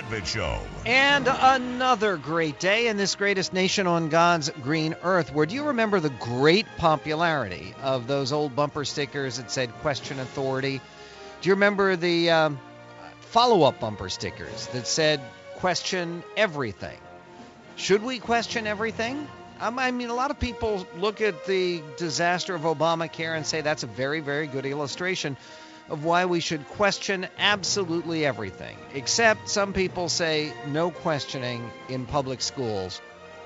Sedgwick Show. And another great day in this greatest nation on God's green earth. Where do you remember the great popularity of those old bumper stickers that said question authority? Do you remember the follow-up bumper stickers that said question everything? Should we question everything? I mean, a lot of people look at the disaster of Obamacare and say that's a very, very good illustration of why we should question absolutely everything, except some people say no questioning in public schools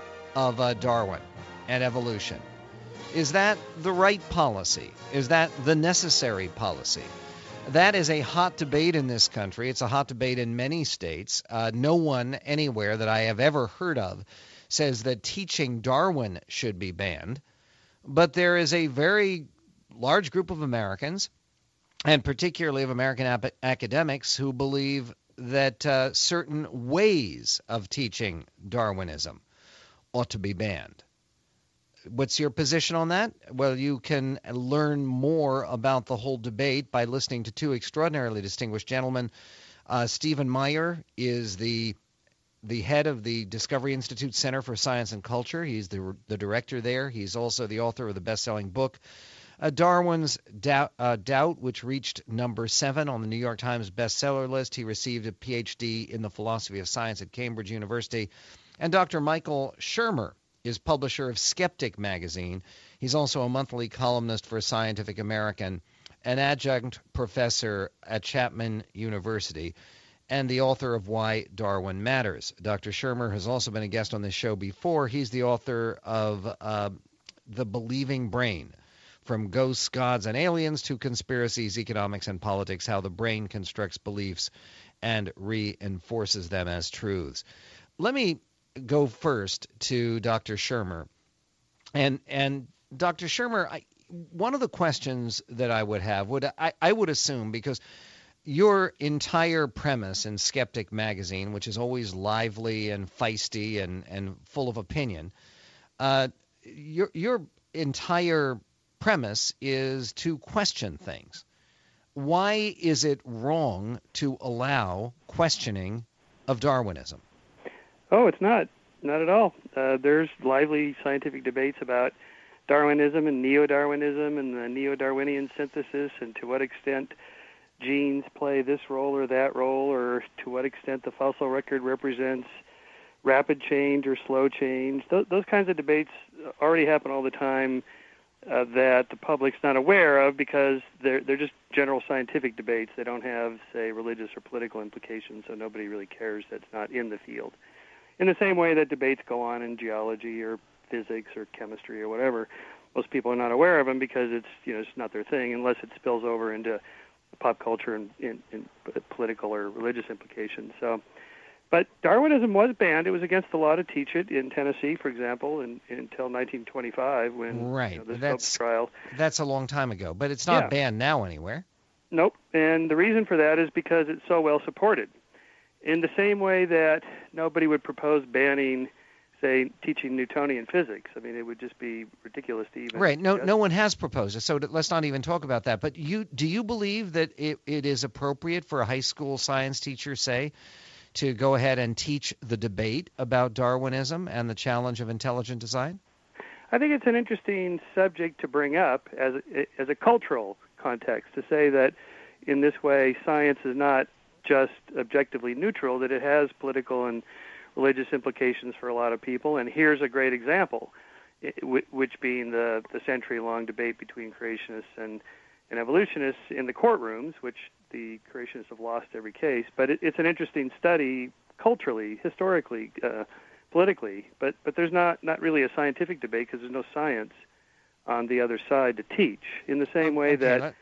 of Darwin and evolution. Is that the right policy? Is that the necessary policy? That is a hot debate in this country. It's a hot debate in many states. No one anywhere that I have ever heard of says that teaching Darwin should be banned. But there is a very large group of Americans, and particularly of American academics, who believe that certain ways of teaching Darwinism ought to be banned. What's your position on that? Well, you can learn more about the whole debate by listening to two extraordinarily distinguished gentlemen. Stephen Meyer is the head of the Discovery Institute Center for Science and Culture. He's the director there. He's also the author of the best-selling book, Darwin's Doubt, which reached number 7 on the New York Times bestseller list. He received a Ph.D. in the philosophy of science at Cambridge University. And Dr. Michael Shermer is publisher of Skeptic magazine. He's also a monthly columnist for Scientific American, an adjunct professor at Chapman University, and the author of Why Darwin Matters. Dr. Shermer has also been a guest on this show before. He's the author of The Believing Brain, From Ghosts, Gods, and Aliens to Conspiracies, Economics, and Politics, How the Brain Constructs Beliefs and Reinforces Them as Truths. Let me go first to Dr. Shermer. And Dr. Shermer, one of the questions that I would have, I would assume, because your entire premise in Skeptic magazine, which is always lively and feisty and full of opinion, your entire premise is to question things. Why is it wrong to allow questioning of Darwinism? Oh, it's not at all. There's lively scientific debates about Darwinism and neo-Darwinism and the neo-Darwinian synthesis, and to what extent genes play this role or that role, or to what extent the fossil record represents rapid change or slow change. Those kinds of debates already happen all the time that the public's not aware of because they're just general scientific debates. They don't have, say, religious or political implications, so nobody really cares that's not in the field. In the same way that debates go on in geology or physics or chemistry or whatever, most people are not aware of them because it's not their thing unless it spills over into pop culture and in political or religious implications. So, but Darwinism was banned. It was against the law to teach it in Tennessee, for example, until 1925 when the Scopes trial. That's a long time ago, but it's not banned now anywhere. Nope, and the reason for that is because it's so well supported. In the same way that nobody would propose banning, say, teaching Newtonian physics. I mean, it would just be ridiculous to even... Right. No one has proposed it, so let's not even talk about that. But do you believe that it is appropriate for a high school science teacher, say, to go ahead and teach the debate about Darwinism and the challenge of intelligent design? I think it's an interesting subject to bring up as a cultural context, to say that in this way science is not just objectively neutral, that it has political and religious implications for a lot of people. And here's a great example, which being the century-long debate between creationists and evolutionists in the courtrooms, which the creationists have lost every case. But it's an interesting study culturally, historically, politically. But there's not really a scientific debate because there's no science on the other side to teach. In the same way that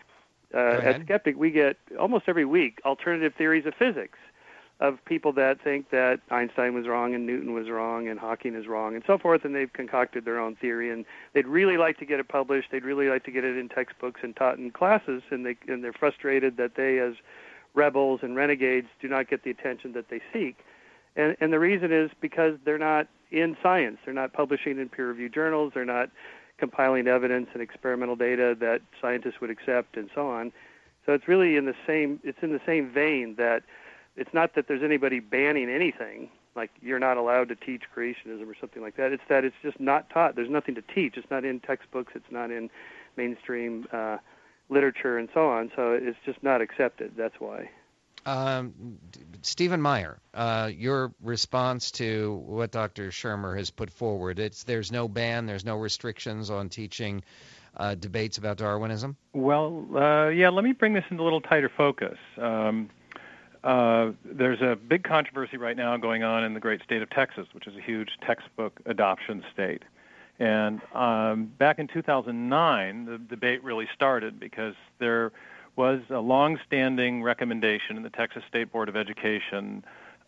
at Skeptic, we get almost every week alternative theories of physics of people that think that Einstein was wrong and Newton was wrong and Hawking is wrong and so forth, and they've concocted their own theory, and they'd really like to get it published, they'd really like to get it in textbooks and taught in classes, and they're frustrated that they, as rebels and renegades, do not get the attention that they seek. And the reason is because they're not in science. They're not publishing in peer-reviewed journals, they're not compiling evidence and experimental data that scientists would accept and so on. So it's really in the same vein that it's not that there's anybody banning anything, like you're not allowed to teach creationism or something like that. It's that it's just not taught. There's nothing to teach. It's not in textbooks. It's not in mainstream literature and so on. So it's just not accepted. That's why. Stephen Meyer, your response to what Dr. Shermer has put forward, there's no ban, there's no restrictions on teaching debates about Darwinism? Well, let me bring this into a little tighter focus. There's a big controversy right now going on in the great state of Texas, which is a huge textbook adoption state. And back in 2009, the debate really started because there was a long-standing recommendation in the Texas State Board of Education,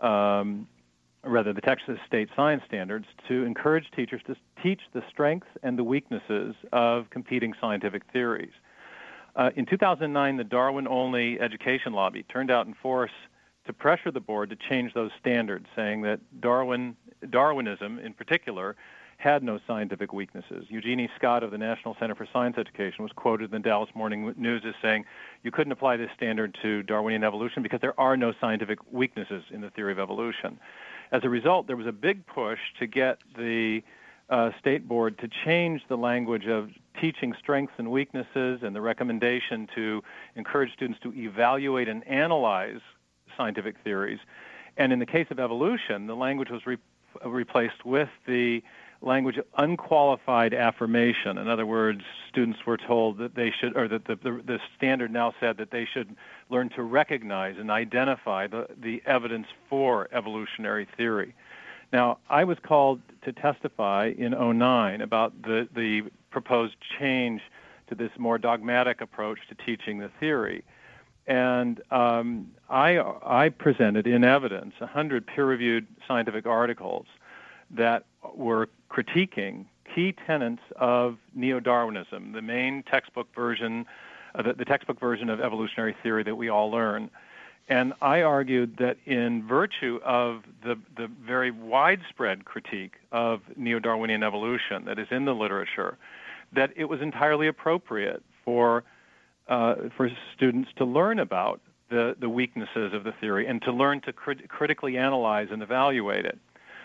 the Texas State Science Standards, to encourage teachers to teach the strengths and the weaknesses of competing scientific theories. In 2009, the Darwin-only education lobby turned out in force to pressure the board to change those standards, saying that Darwinism, in particular, had no scientific weaknesses. Eugenie Scott of the National Center for Science Education was quoted in the Dallas Morning News as saying, you couldn't apply this standard to Darwinian evolution because there are no scientific weaknesses in the theory of evolution. As a result, there was a big push to get the state board to change the language of teaching strengths and weaknesses and the recommendation to encourage students to evaluate and analyze scientific theories. And in the case of evolution, the language was replaced with the language of unqualified affirmation. In other words, students were told that they should, or that the standard now said that they should learn to recognize and identify the evidence for evolutionary theory. Now, I was called to testify in 2009 about the proposed change to this more dogmatic approach to teaching the theory. And I presented in evidence 100 peer-reviewed scientific articles that were critiquing key tenets of neo-Darwinism, the main textbook version, the textbook version of evolutionary theory that we all learn. And I argued that in virtue of the very widespread critique of neo-Darwinian evolution that is in the literature, that it was entirely appropriate for students to learn about the weaknesses of the theory and to learn to critically analyze and evaluate it.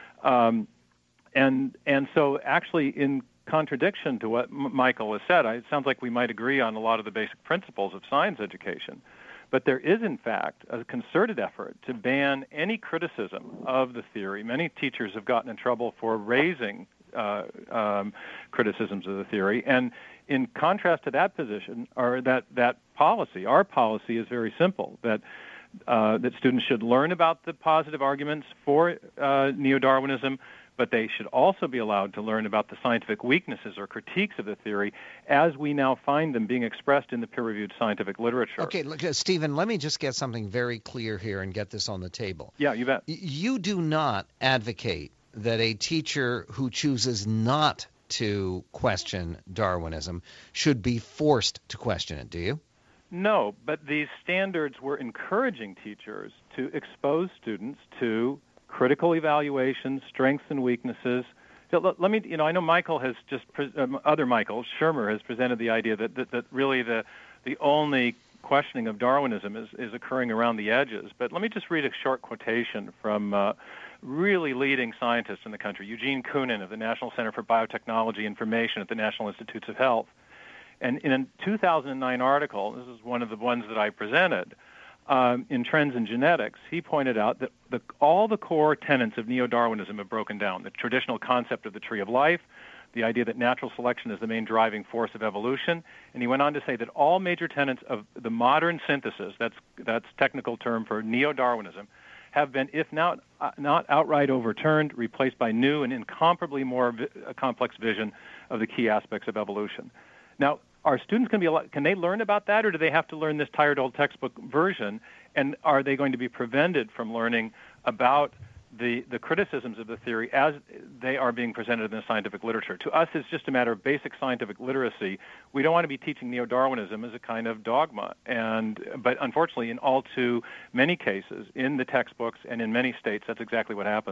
And so actually in contradiction to what Michael has said, it sounds like we might agree on a lot of the basic principles of science education. But there is, in fact, a concerted effort to ban any criticism of the theory. Many teachers have gotten in trouble for raising criticisms of the theory. And in contrast to that position, or that policy, our policy is very simple, that students should learn about the positive arguments for neo-Darwinism, but they should also be allowed to learn about the scientific weaknesses or critiques of the theory as we now find them being expressed in the peer-reviewed scientific literature. Okay, look, Stephen, let me just get something very clear here and get this on the table. Yeah, you bet. You do not advocate that a teacher who chooses not to question Darwinism should be forced to question it, do you? No, but these standards were encouraging teachers to expose students to critical evaluation, strengths and weaknesses. So let me, I know Michael has other Michael, Shermer, has presented the idea that really the only questioning of Darwinism is occurring around the edges. But let me just read a short quotation from really leading scientists in the country, Eugene Koonin of the National Center for Biotechnology Information at the National Institutes of Health. And in a 2009 article, this is one of the ones that I presented, in Trends in Genetics, he pointed out that all the core tenets of neo-Darwinism have broken down. The traditional concept of the tree of life, the idea that natural selection is the main driving force of evolution, and he went on to say that all major tenets of the modern synthesis, that's technical term for neo-Darwinism, have been, if not outright overturned, replaced by new and incomparably more complex vision of the key aspects of evolution. Now, are students going to be allowed, can they learn about that, or do they have to learn this tired old textbook version? And are they going to be prevented from learning about the criticisms of the theory as they are being presented in the scientific literature? To us, it's just a matter of basic scientific literacy. We don't want to be teaching neo-Darwinism as a kind of dogma. But unfortunately, in all too many cases, in the textbooks and in many states, that's exactly what happens.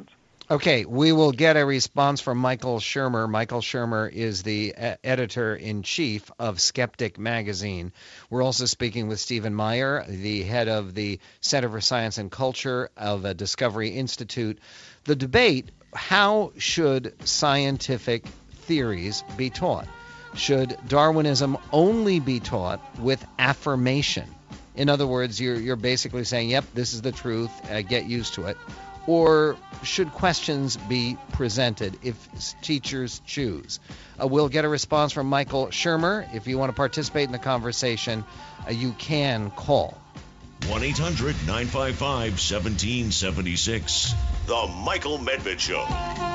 Okay, we will get a response from Michael Shermer. Michael Shermer is the editor-in-chief of Skeptic Magazine. We're also speaking with Stephen Meyer, the head of the Center for Science and Culture of the Discovery Institute. The debate, how should scientific theories be taught? Should Darwinism only be taught with affirmation? In other words, you're basically saying, yep, this is the truth, get used to it. Or should questions be presented if teachers choose? We'll get a response from Michael Shermer. If you want to participate in the conversation, you can call. 1-800-955-1776. The Michael Medved Show.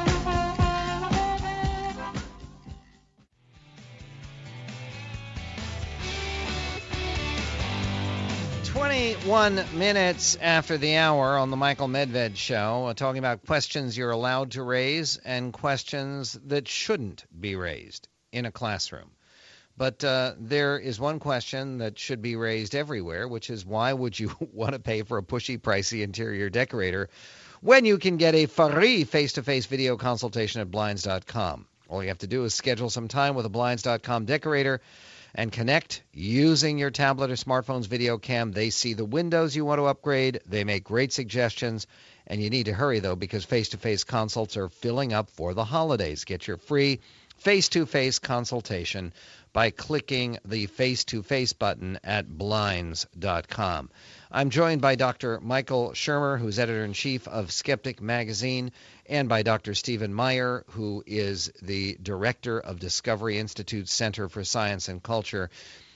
21 minutes after the hour on the Michael Medved Show, talking about questions you're allowed to raise and questions that shouldn't be raised in a classroom. But there is one question that should be raised everywhere, which is why would you want to pay for a pushy, pricey interior decorator when you can get a free face-to-face video consultation at Blinds.com? All you have to do is schedule some time with a Blinds.com decorator and connect using your tablet or smartphone's video cam. They see the windows you want to upgrade. They make great suggestions. And you need to hurry, though, because face-to-face consults are filling up for the holidays. Get your free face-to-face consultation by clicking the face-to-face button at Blinds.com. I'm joined by Dr. Michael Shermer, who's editor-in-chief of Skeptic Magazine, and by Dr. Stephen Meyer, who is the director of Discovery Institute Center for Science and Culture.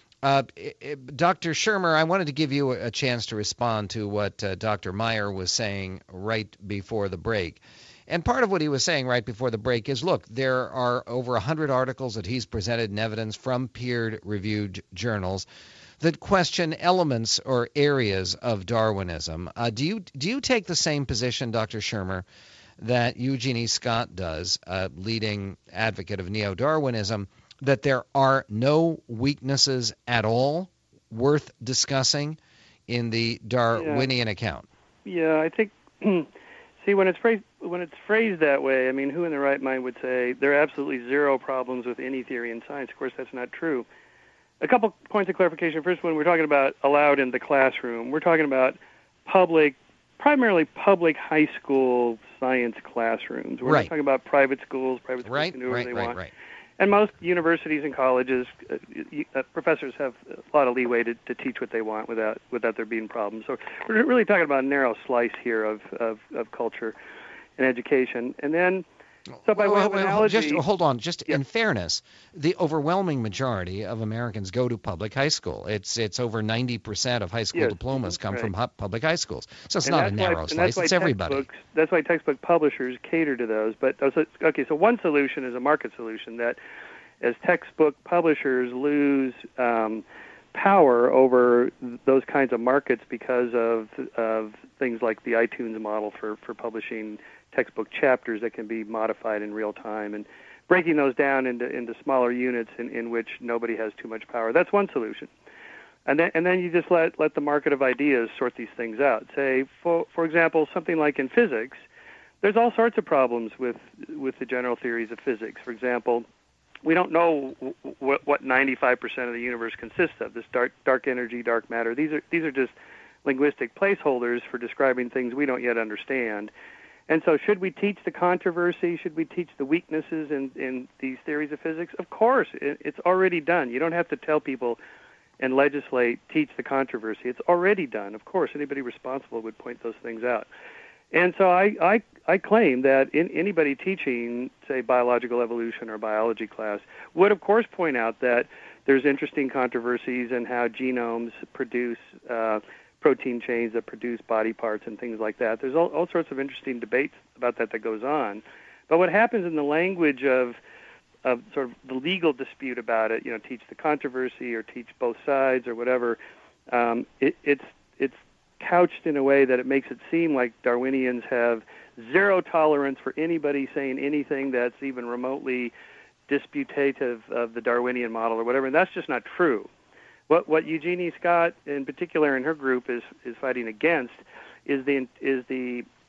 Dr. Shermer, I wanted to give you a chance to respond to what Dr. Meyer was saying right before the break. And part of what he was saying right before the break is, look, there are over 100 articles that he's presented in evidence from peer-reviewed journals that question elements or areas of Darwinism. Do you take the same position, Dr. Shermer, that Eugenie Scott does, leading advocate of neo-Darwinism, that there are no weaknesses at all worth discussing in the Darwinian account? Yeah, I think. See, when it's phrased that way, I mean, who in their right mind would say there are absolutely zero problems with any theory in science? Of course, that's not true. A couple points of clarification. First, when we're talking about allowed in the classroom, we're talking about primarily public high school science classrooms. We're not talking about private schools can do whatever they want. Right. And most universities and colleges, professors have a lot of leeway to teach what they want without there being problems. So we're really talking about a narrow slice here of culture and education. And then, so by way of analogy... Just hold on. Just in fairness, the overwhelming majority of Americans go to public high school. It's over 90% of high school diplomas come from public high schools. So it's not a narrow slice. It's everybody. That's why textbook publishers cater to those. But so one solution is a market solution that as textbook publishers lose power over those kinds of markets because of things like the iTunes model for publishing textbook chapters that can be modified in real time, and breaking those down into smaller units in which nobody has too much power. That's one solution. And then you just let the market of ideas sort these things out. Say, for example, something like in physics, there's all sorts of problems with the general theories of physics. For example, we don't know what 95% of the universe consists of. This dark energy, dark matter. These are just linguistic placeholders for describing things we don't yet understand. And so should we teach the controversy? Should we teach the weaknesses in these theories of physics? Of course, it's already done. You don't have to tell people and legislate, teach the controversy. It's already done. Of course, anybody responsible would point those things out. And so I claim that anybody teaching, say, biological evolution or biology class would, of course, point out that there's interesting controversies in how genomes produce protein chains that produce body parts and things like that. There's all sorts of interesting debates about that goes on. But what happens in the language of sort of the legal dispute about it, teach the controversy or teach both sides or whatever, it's couched in a way that it makes it seem like Darwinians have zero tolerance for anybody saying anything that's even remotely disputative of the Darwinian model or whatever, and that's just not true. What Eugenie Scott, in particular, in her group is fighting against is the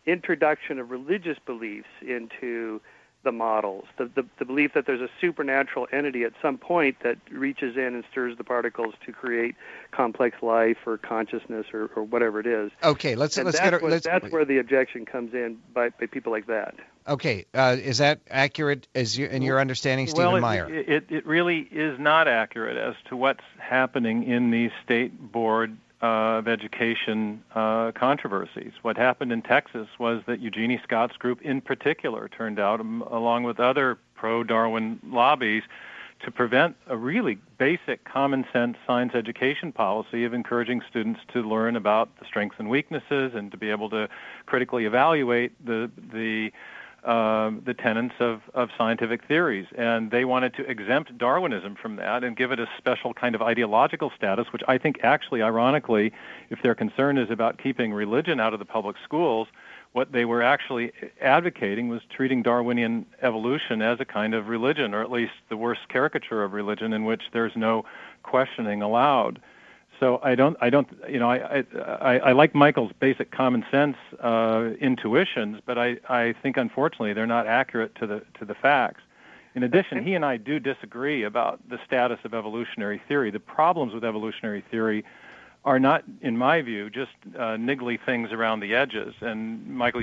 introduction of religious beliefs into the models, the belief that there's a supernatural entity at some point that reaches in and stirs the particles to create complex life or consciousness or whatever it is. Okay, that's where the objection comes in by people like that. Okay, is that accurate in your understanding, Stephen Meyer? It really is not accurate as to what's happening in these state board of education controversies. What happened in Texas was that Eugenie Scott's group in particular turned out, along with other pro-Darwin lobbies, to prevent a really basic common sense science education policy of encouraging students to learn about the strengths and weaknesses and to be able to critically evaluate the tenets of scientific theories. And they wanted to exempt Darwinism from that and give it a special kind of ideological status, which I think actually, ironically, if their concern is about keeping religion out of the public schools, what they were actually advocating was treating Darwinian evolution as a kind of religion, or at least the worst caricature of religion in which there's no questioning allowed. So I like Michael's basic common sense intuitions, but I think unfortunately they're not accurate to the facts. In addition, he and I do disagree about the status of evolutionary theory. The problems with evolutionary theory are not, in my view, just niggly things around the edges. And Michael,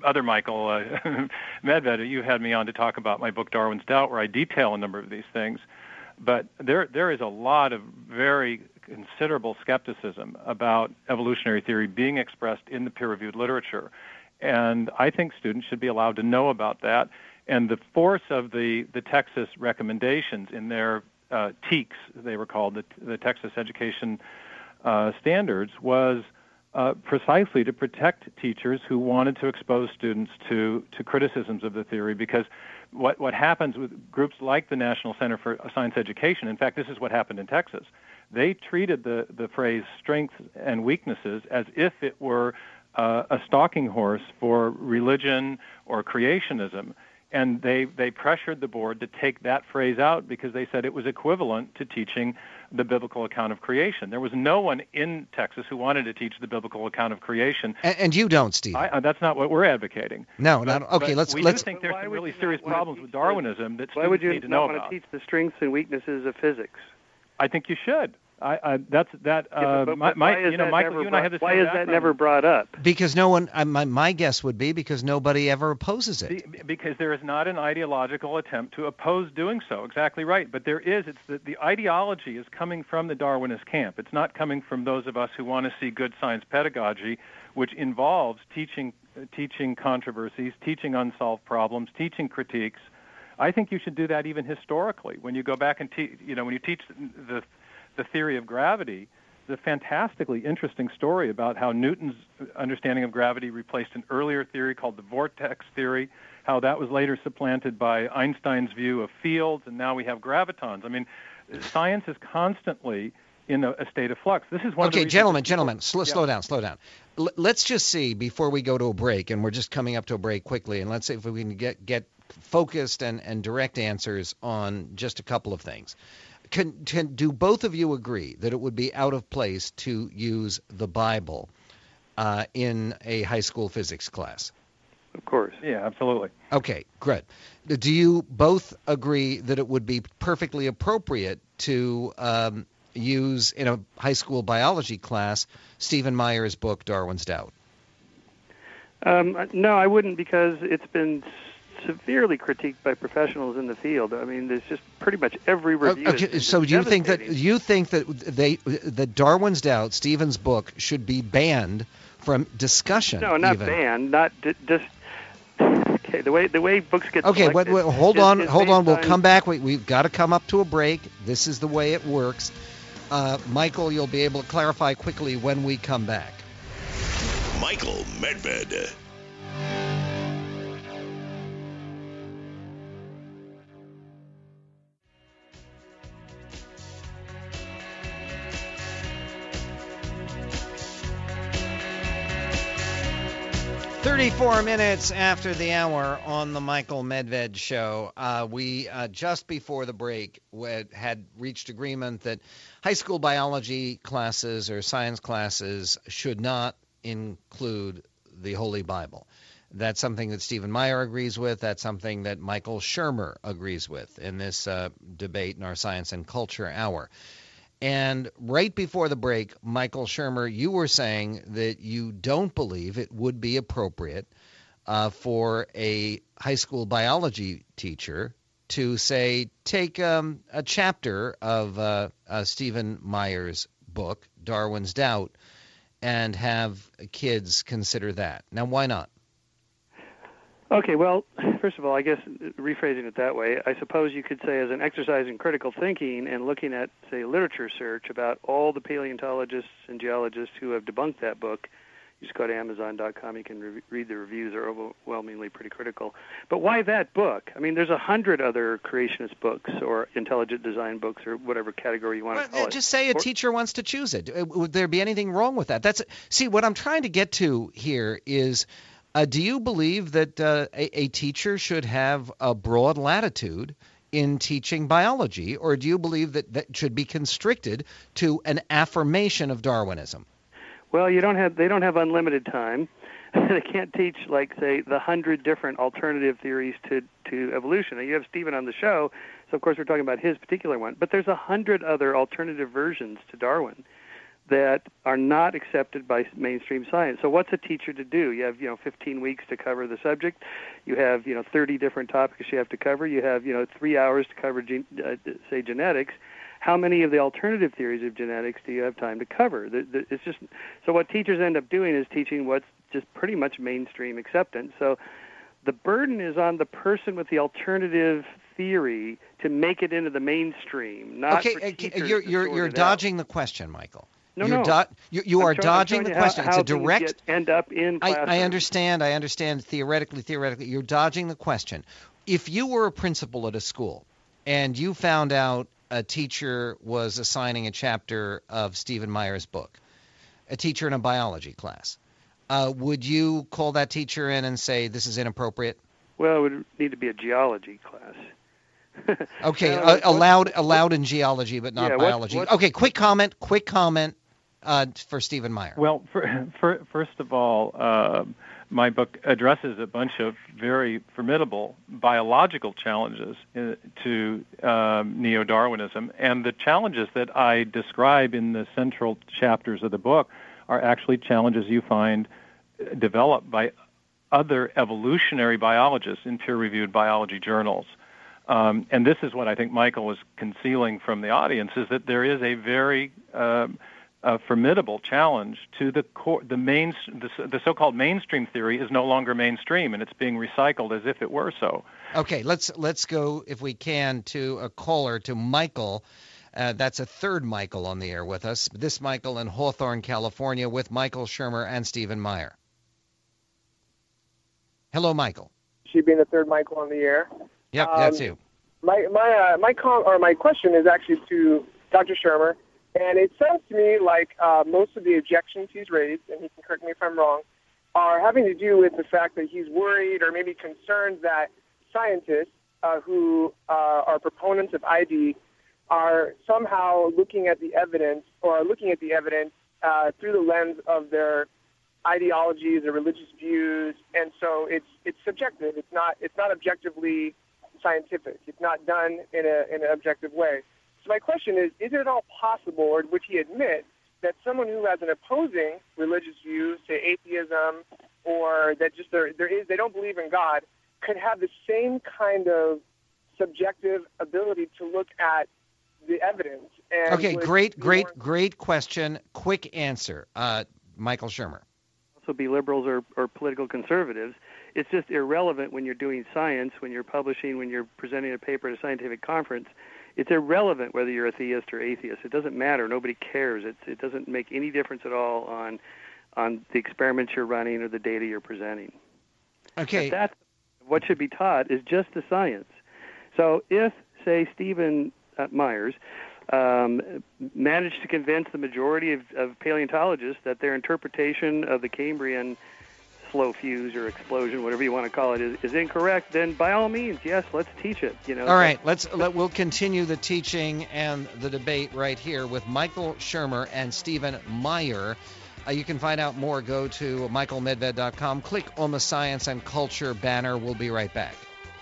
Medved, you had me on to talk about my book Darwin's Doubt, where I detail a number of these things. But there is a lot of very considerable skepticism about evolutionary theory being expressed in the peer-reviewed literature. And I think students should be allowed to know about that. And the force of the Texas recommendations in their TEKS, they were called, the Texas Education Standards, was precisely to protect teachers who wanted to expose students to criticisms of the theory, because what happens with groups like the National Center for Science Education, in fact, this is what happened in Texas. They treated the phrase strengths and weaknesses as if it were a stalking horse for religion or creationism. And they pressured the board to take that phrase out because they said it was equivalent to teaching the biblical account of creation. There was no one in Texas who wanted to teach the biblical account of creation. And you don't, Steve. That's not what we're advocating. No, not okay. Let's. We do think there's some really serious problems with Darwinism that students need to know about. Why would you not want to teach the strengths and weaknesses of physics? I think you should. Michael, you and I have the same Why is that never brought up? Because no one. My guess would be because nobody ever opposes it. Because there is not an ideological attempt to oppose doing so. Exactly right. But there is. It's the ideology is coming from the Darwinist camp. It's not coming from those of us who want to see good science pedagogy, which involves teaching controversies, teaching unsolved problems, teaching critiques. I think you should do that even historically. When you go back and when you teach the theory of gravity, the fantastically interesting story about how Newton's understanding of gravity replaced an earlier theory called the vortex theory, how that was later supplanted by Einstein's view of fields, and now we have gravitons. I mean, science is constantly in a state of flux. This is one of the reasons. Gentlemen, slow down. Let's just see before we go to a break, and we're just coming up to a break quickly, and let's see if we can get focused and direct answers on just a couple of things. Do both of you agree that it would be out of place to use the Bible in a high school physics class? Of course. Yeah, absolutely. Okay, good. Do you both agree that it would be perfectly appropriate to use in a high school biology class Stephen Meyer's book, Darwin's Doubt? No, I wouldn't, because it's been severely critiqued by professionals in the field. I mean, there's just pretty much every review. Okay, so do you think that Darwin's Doubt, Stephen's book, should be banned from discussion? No, not banned. Not just. Okay, the way books get. Okay, selected hold on. We'll come back. We've got to come up to a break. This is the way it works. Michael, you'll be able to clarify quickly when we come back. Michael Medved. "34 minutes after the hour on the Michael Medved Show." We, just before the break, had reached agreement that high school biology classes or science classes should not include the Holy Bible. That's something that Stephen Meyer agrees with. That's something that Michael Shermer agrees with in this debate in our Science and Culture Hour. And right before the break, Michael Shermer, you were saying that you don't believe it would be appropriate for a high school biology teacher to, say, take a chapter of Stephen Meyer's book, Darwin's Doubt, and have kids consider that. Now, why not? Okay, well, first of all, I guess rephrasing it that way, I suppose you could say as an exercise in critical thinking and looking at, say, literature search about all the paleontologists and geologists who have debunked that book. You just go to Amazon.com, you can read the reviews. They're overwhelmingly pretty critical. But why that book? I mean, there's 100 other creationist books or intelligent design books or whatever category you want to call it. Just say a teacher wants to choose it. Would there be anything wrong with that? See, what I'm trying to get to here is, do you believe that a teacher should have a broad latitude in teaching biology, or do you believe that that should be constricted to an affirmation of Darwinism? Well, they don't have unlimited time. They can't teach, like, say, the 100 different alternative theories to evolution. And you have Stephen on the show, so of course we're talking about his particular one. But there's 100 other alternative versions to Darwin that are not accepted by mainstream science. So what's a teacher to do? You have, 15 weeks to cover the subject. You have, 30 different topics you have to cover. You have, 3 hours to cover, say, genetics. How many of the alternative theories of genetics do you have time to cover? It's just so what teachers end up doing is teaching what's just pretty much mainstream acceptance. So the burden is on the person with the alternative theory to make it into the mainstream, not for teachers you're dodging the question, Michael. No. You are dodging the question. It's a direct. End up in classroom. I understand. Theoretically, you're dodging the question. If you were a principal at a school and you found out a teacher was assigning a chapter of Stephen Meyer's book, a teacher in a biology class, would you call that teacher in and say this is inappropriate? Well, it would need to be a geology class. Okay, allowed in geology, but not biology. Okay, quick comment for Stephen Meyer. Well, first of all, my book addresses a bunch of very formidable biological challenges to neo-Darwinism, and the challenges that I describe in the central chapters of the book are actually challenges you find developed by other evolutionary biologists in peer-reviewed biology journals. And this is what I think Michael was concealing from the audience, is that there is a very formidable challenge to the so-called mainstream theory is no longer mainstream, and it's being recycled as if it were so. Okay, let's go, if we can, to a caller, to Michael. That's a third Michael on the air with us. This Michael in Hawthorne, California, with Michael Shermer and Stephen Meyer. Hello, Michael. She being the third Michael on the air. Yep, that's you. My question is actually to Dr. Shermer, and it sounds to me like most of the objections he's raised, and he can correct me if I'm wrong, are having to do with the fact that he's worried or maybe concerned that scientists who are proponents of ID are somehow looking at the evidence through the lens of their ideologies or religious views, and so it's subjective. It's not objectively scientific. It's not done in an objective way. So my question is it at all possible, or would he admit, that someone who has an opposing religious view, say atheism, or that just they don't believe in God, could have the same kind of subjective ability to look at the evidence? And okay, great question. Quick answer, Michael Shermer. Also be liberals or political conservatives. It's just irrelevant when you're doing science, when you're publishing, when you're presenting a paper at a scientific conference. It's irrelevant whether you're a theist or atheist. It doesn't matter. Nobody cares. It doesn't make any difference at all on the experiments you're running or the data you're presenting. Okay. That's what should be taught is just the science. So if, say, Stephen Myers managed to convince the majority of paleontologists that their interpretation of the Cambrian slow fuse or explosion, whatever you want to call it, is incorrect, then by all means, yes, let's teach it. All right, we'll continue the teaching and the debate right here with Michael Shermer and Stephen Meyer. You can find out more. Go to michaelmedved.com. Click on the Science and Culture banner. We'll be right back.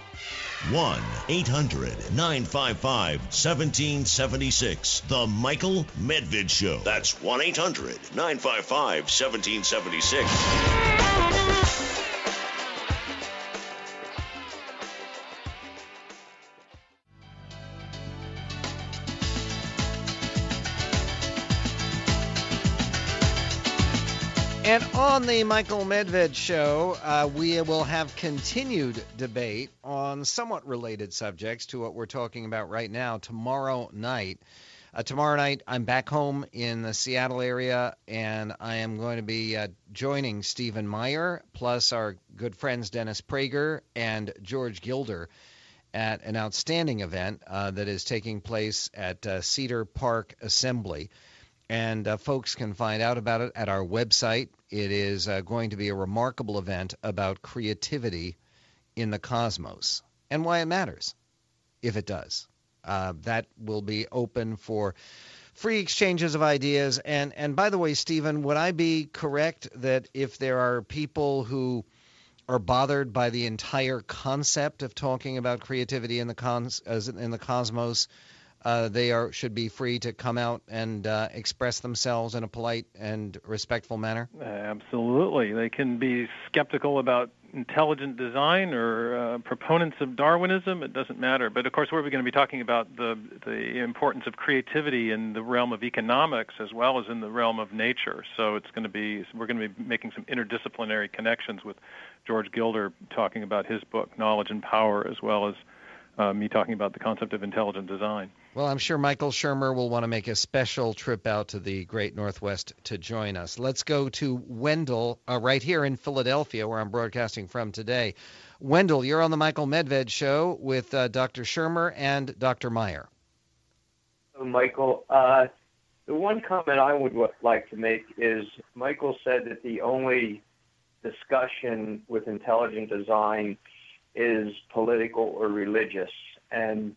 1-800-955-1776. The Michael Medved Show. That's 1-800-955-1776. And on the Michael Medved Show, we will have continued debate on somewhat related subjects to what we're talking about right now tomorrow night. Tomorrow night, I'm back home in the Seattle area, and I am going to be joining Stephen Meyer, plus our good friends Dennis Prager and George Gilder at an outstanding event that is taking place at Cedar Park Assembly. And folks can find out about it at our website. It is going to be a remarkable event about creativity in the cosmos and why it matters, if it does. That will be open for free exchanges of ideas. And by the way, Stephen, would I be correct that if there are people who are bothered by the entire concept of talking about creativity in the cosmos, they should be free to come out and express themselves in a polite and respectful manner? Absolutely. They can be skeptical about intelligent design or proponents of Darwinism. It doesn't matter. But, of course, we're going to be talking about the importance of creativity in the realm of economics as well as in the realm of nature. So we're going to be making some interdisciplinary connections with George Gilder talking about his book, Knowledge and Power, as well as me talking about the concept of intelligent design. Well, I'm sure Michael Shermer will want to make a special trip out to the Great Northwest to join us. Let's go to Wendell right here in Philadelphia, where I'm broadcasting from today. Wendell, you're on the Michael Medved Show with Dr. Shermer and Dr. Meyer. Michael, the one comment I would like to make is Michael said that the only discussion with intelligent design is political or religious, and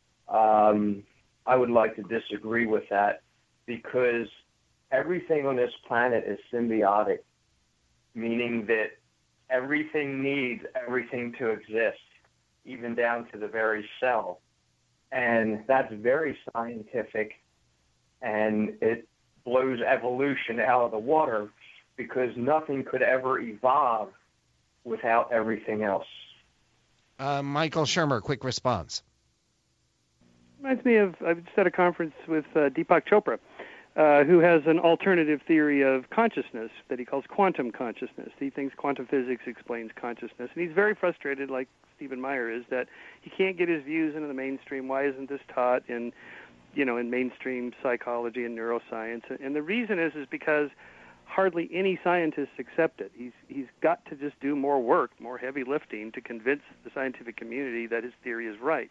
I would like to disagree with that, because everything on this planet is symbiotic, meaning that everything needs everything to exist, even down to the very cell. And that's very scientific, and it blows evolution out of the water, because nothing could ever evolve without everything else. Michael Shermer, quick response. Reminds me of, I just had a conference with Deepak Chopra, who has an alternative theory of consciousness that he calls quantum consciousness. He thinks quantum physics explains consciousness. And he's very frustrated, like Stephen Meyer is, that he can't get his views into the mainstream. Why isn't this taught in mainstream psychology and neuroscience? And the reason is because hardly any scientists accept it. He's got to just do more work, more heavy lifting to convince the scientific community that his theory is right.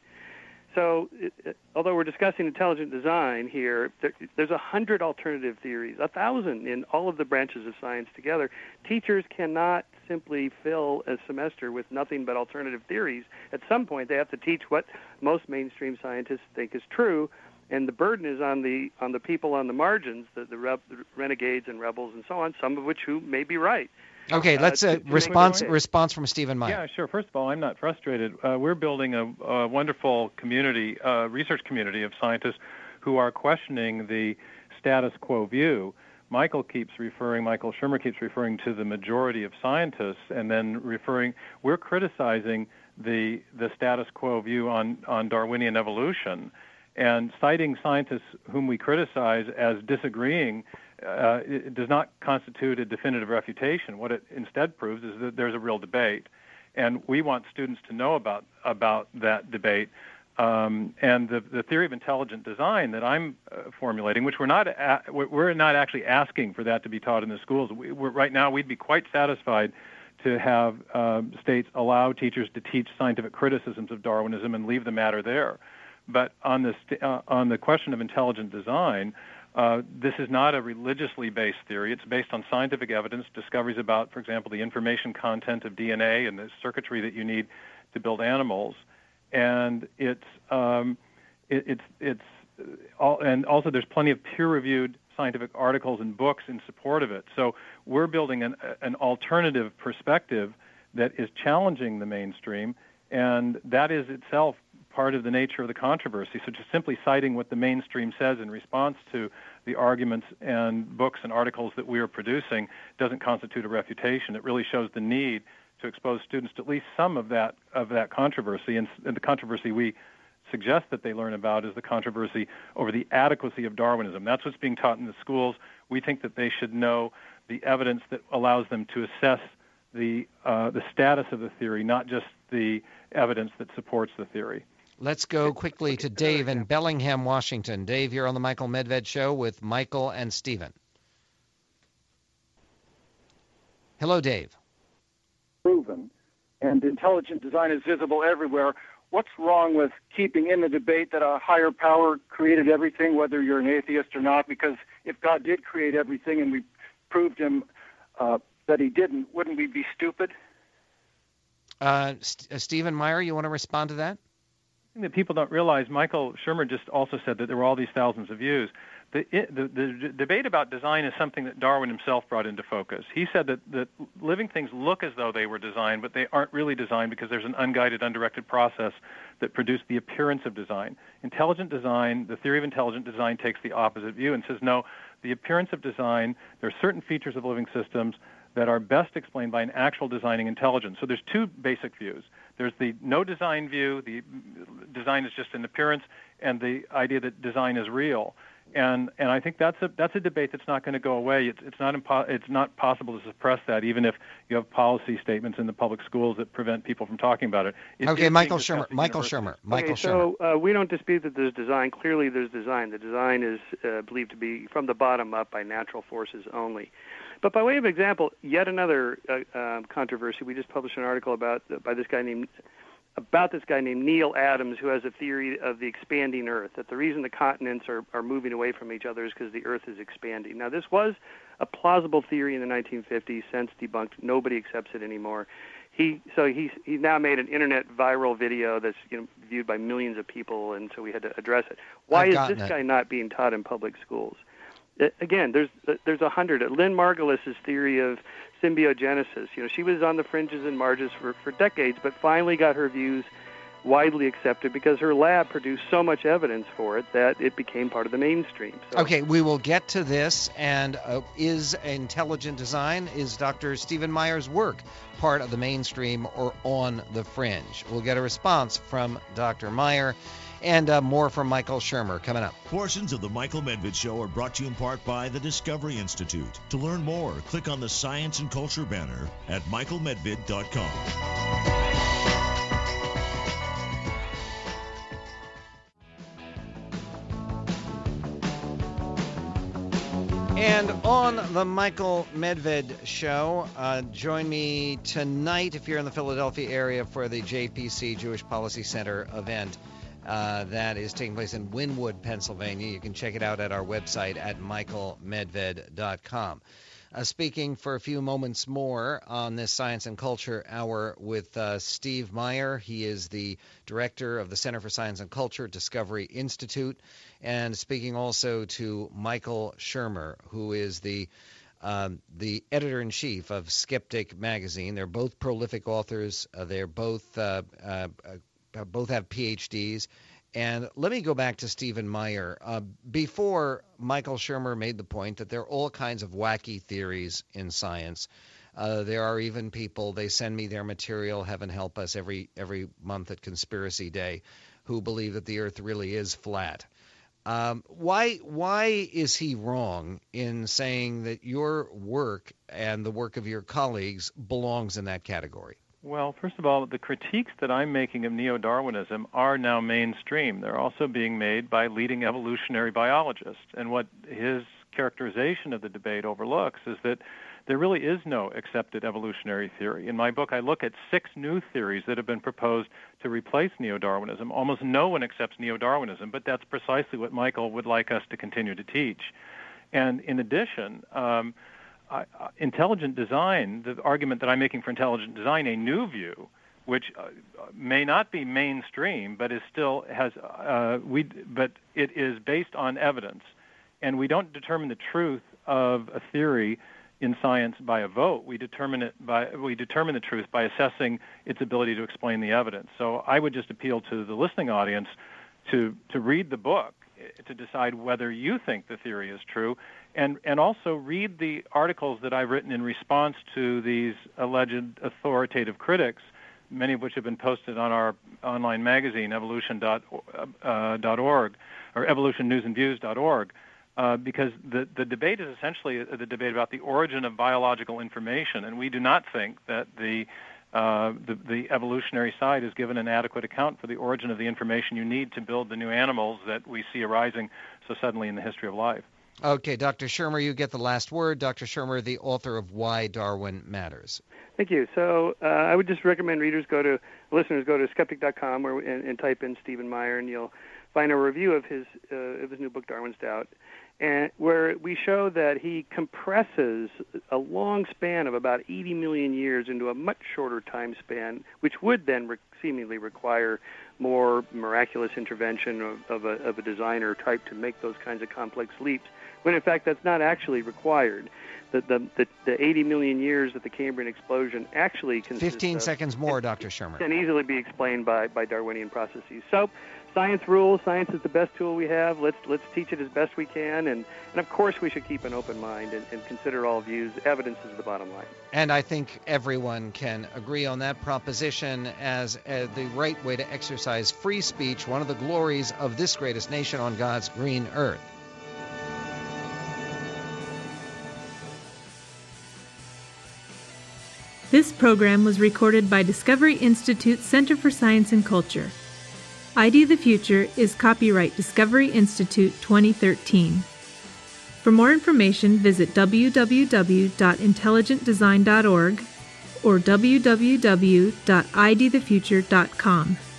So, although we're discussing intelligent design here, there's 100 alternative theories, 1,000 in all of the branches of science together. Teachers cannot simply fill a semester with nothing but alternative theories. At some point, they have to teach what most mainstream scientists think is true, and the burden is on the people on the margins, the renegades and rebels and so on, some of which who may be right. Okay, let's response from Stephen Meyer. Yeah, sure. First of all, I'm not frustrated. We're building a wonderful community, research community of scientists who are questioning the status quo view. Michael Shermer keeps referring to the majority of scientists, and then we're criticizing the status quo view on Darwinian evolution, and citing scientists whom we criticize as disagreeing. It does not constitute a definitive refutation. What it instead proves is that there's a real debate, and we want students to know about that debate. And the theory of intelligent design that I'm formulating, which we're not actually asking for that to be taught in the schools. Right now, we'd be quite satisfied to have states allow teachers to teach scientific criticisms of Darwinism and leave the matter there. But on the question of intelligent design, this is not a religiously based theory. It's based on scientific evidence, discoveries about, for example, the information content of DNA and the circuitry that you need to build animals. And and also there's plenty of peer-reviewed scientific articles and books in support of it. So we're building an alternative perspective that is challenging the mainstream, and that is itself part of the nature of the controversy. So just simply citing what the mainstream says in response to the arguments and books and articles that we are producing doesn't constitute a refutation. It really shows the need to expose students to at least some of that controversy, and the controversy we suggest that they learn about is the controversy over the adequacy of Darwinism. That's what's being taught in the schools. We think that they should know the evidence that allows them to assess the status of the theory, not just the evidence that supports the theory. Let's go quickly to Dave in Bellingham, Washington. Dave, you're on the Michael Medved Show with Michael and Stephen. Hello, Dave. Proven, and intelligent design is visible everywhere. What's wrong with keeping in the debate that a higher power created everything, whether you're an atheist or not? Because if God did create everything and we proved him that he didn't, wouldn't we be stupid? Stephen Meyer, you want to respond to that? I think that people don't realize, Michael Shermer just also said that there were all these thousands of views. The debate about design is something that Darwin himself brought into focus. He said that living things look as though they were designed, but they aren't really designed because there's an unguided, undirected process that produced the appearance of design. Intelligent design, the theory of intelligent design, takes the opposite view and says, no, the appearance of design, there are certain features of living systems that are best explained by an actual designing intelligence. So there's two basic views. There's the no design view, the design is just an appearance, and the idea that design is real. And I think that's a debate that's not going to go away. It's not possible to suppress that, even if you have policy statements in the public schools that prevent people from talking about it. Okay, Michael Shermer. So we don't dispute that there's design. Clearly, there's design. The design is believed to be from the bottom up by natural forces only. But by way of example, yet another controversy. We just published an article about this guy named Neil Adams, who has a theory of the expanding Earth, that the reason the continents are moving away from each other is because the Earth is expanding. Now, this was a plausible theory in the 1950s, since debunked. Nobody accepts it anymore. He's now made an internet viral video that's viewed by millions of people, and so we had to address it. Why is this guy not being taught in public schools? Again, there's 100. Lynn Margulis's theory of symbiogenesis. She was on the fringes and margins for decades, but finally got her views widely accepted because her lab produced so much evidence for it that it became part of the mainstream. So, okay, we will get to this. And is intelligent design, is Dr. Stephen Meyer's work part of the mainstream or on the fringe? We'll get a response from Dr. Meyer. And more from Michael Shermer coming up. Portions of the Michael Medved Show are brought to you in part by the Discovery Institute. To learn more, click on the Science and Culture banner at michaelmedved.com. And on the Michael Medved Show, join me tonight if you're in the Philadelphia area for the JPC Jewish Policy Center event. That is taking place in Wynwood, Pennsylvania. You can check it out at our website at michaelmedved.com. Speaking for a few moments more on this Science and Culture Hour with Steve Meyer. He is the director of the Center for Science and Culture, Discovery Institute, and speaking also to Michael Shermer, who is the editor-in-chief of Skeptic Magazine. They're both prolific authors. They're both have PhDs. And let me go back to Stephen Meyer. Before, Michael Shermer made the point that there are all kinds of wacky theories in science. There are even people, they send me their material, heaven help us, every month at Conspiracy Day, who believe that the Earth really is flat. Why is he wrong in saying that your work and the work of your colleagues belongs in that category? Well, first of all, the critiques that I'm making of neo-Darwinism are now mainstream. They're also being made by leading evolutionary biologists. And what his characterization of the debate overlooks is that there really is no accepted evolutionary theory. In my book, I look at 6 new theories that have been proposed to replace neo-Darwinism. Almost no one accepts neo-Darwinism, but that's precisely what Michael would like us to continue to teach. And in addition, intelligent design, the argument that I'm making for intelligent design, a new view, which may not be mainstream, but is still has but it is based on evidence, And we don't determine the truth of a theory in science by a vote. We determine the truth by assessing its ability to explain the evidence. So I would just appeal to the listening audience to read the book to decide whether you think the theory is true, and also read the articles that I've written in response to these alleged authoritative critics, many of which have been posted on our online magazine, evolution.org, or evolutionnewsandviews.org. Because the debate is essentially the debate about the origin of biological information, and we do not think that the evolutionary side is given an adequate account for the origin of the information you need to build the new animals that we see arising so suddenly in the history of life. Okay, Dr. Shermer, you get the last word. Dr. Shermer, the author of Why Darwin Matters. Thank you. So I would just recommend listeners go to skeptic.com and type in Stephen Meyer, and you'll find a review of his new book, Darwin's Doubt, and where we show that he compresses a long span of about 80 million years into a much shorter time span, which would then seemingly require more miraculous intervention of a designer type to make those kinds of complex leaps, when in fact that's not actually required. The 80 million years of the Cambrian explosion actually consists 15 seconds more, Dr. Shermer. Can easily be explained by Darwinian processes. So science rules. Science is the best tool we have. Let's teach it as best we can. And of course, we should keep an open mind and consider all views. Evidence is the bottom line. And I think everyone can agree on that proposition as the right way to exercise free speech, one of the glories of this greatest nation on God's green earth. This program was recorded by Discovery Institute Center for Science and Culture. ID the Future is copyright Discovery Institute 2013. For more information, visit www.intelligentdesign.org or www.idthefuture.com.